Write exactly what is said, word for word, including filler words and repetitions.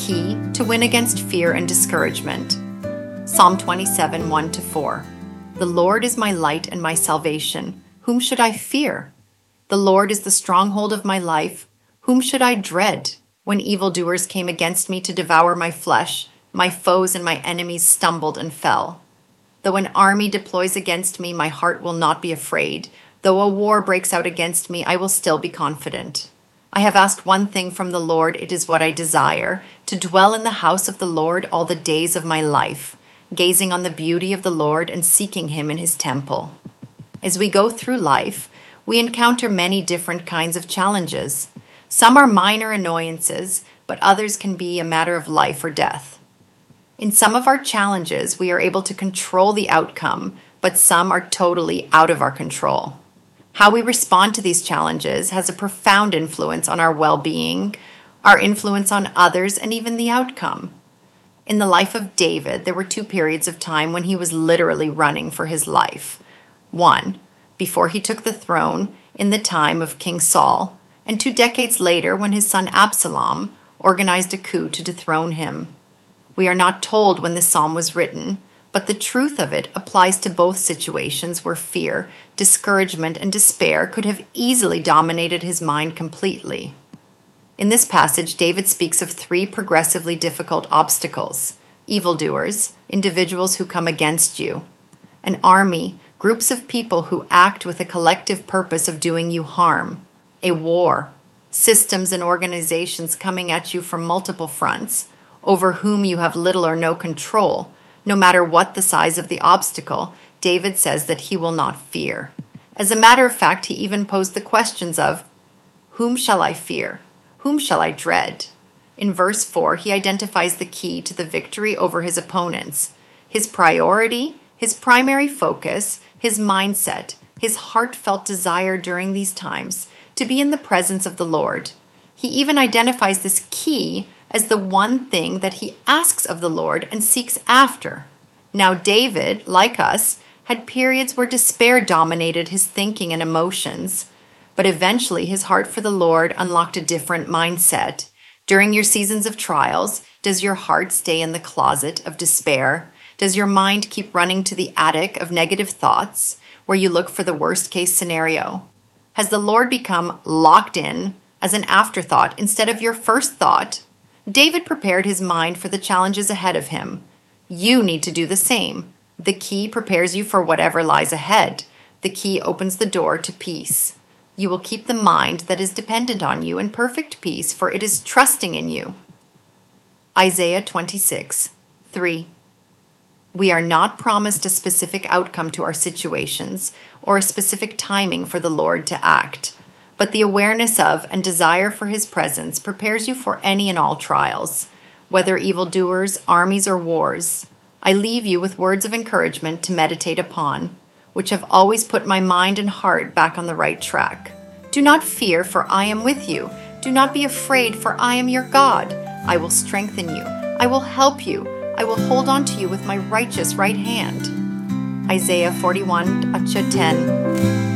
key to win against fear and discouragement. Psalm twenty-seven, one to four. The Lord is my light and my salvation. Whom should I fear? The Lord is the stronghold of my life. Whom should I dread? When evildoers came against me to devour my flesh, my foes and my enemies stumbled and fell. Though an army deploys against me, my heart will not be afraid. Though a war breaks out against me, I will still be confident. I have asked one thing from the Lord, it is what I desire, to dwell in the house of the Lord all the days of my life, gazing on the beauty of the Lord and seeking Him in His temple. As we go through life, we encounter many different kinds of challenges. Some are minor annoyances, but others can be a matter of life or death. In some of our challenges, we are able to control the outcome, but some are totally out of our control. How we respond to these challenges has a profound influence on our well-being, our influence on others, and even the outcome. In the life of David, there were two periods of time when he was literally running for his life. One, before he took the throne in the time of King Saul, and two decades later when his son Absalom organized a coup to dethrone him. We are not told when this psalm was written, but the truth of it applies to both situations where fear, discouragement, and despair could have easily dominated his mind completely. In this passage, David speaks of three progressively difficult obstacles: evildoers, individuals who come against you; an army, groups of people who act with a collective purpose of doing you harm; a war, systems and organizations coming at you from multiple fronts, over whom you have little or no control. No matter what the size of the obstacle, David says that he will not fear. As a matter of fact, he even posed the questions of, whom shall I fear? Whom shall I dread? In verse four, he identifies the key to the victory over his opponents: his priority, his primary focus, his mindset, his heartfelt desire during these times to be in the presence of the Lord. He even identifies this key as the one thing that he asks of the Lord and seeks after. Now David, like us, had periods where despair dominated his thinking and emotions, but eventually his heart for the Lord unlocked a different mindset. During your seasons of trials, does your heart stay in the closet of despair? Does your mind keep running to the attic of negative thoughts, where you look for the worst-case scenario? Has the Lord become locked in as an afterthought instead of your first thought? David prepared his mind for the challenges ahead of him. You need to do the same. The key prepares you for whatever lies ahead. The key opens the door to peace. You will keep the mind that is dependent on you in perfect peace, for it is trusting in you. Isaiah twenty-six, three. We are not promised a specific outcome to our situations or a specific timing for the Lord to act, but the awareness of and desire for His presence prepares you for any and all trials, whether evildoers, armies, or wars. I leave you with words of encouragement to meditate upon, which have always put my mind and heart back on the right track. Do not fear, for I am with you. Do not be afraid, for I am your God. I will strengthen you. I will help you. I will hold on to you with my righteous right hand. Isaiah forty-one, ten.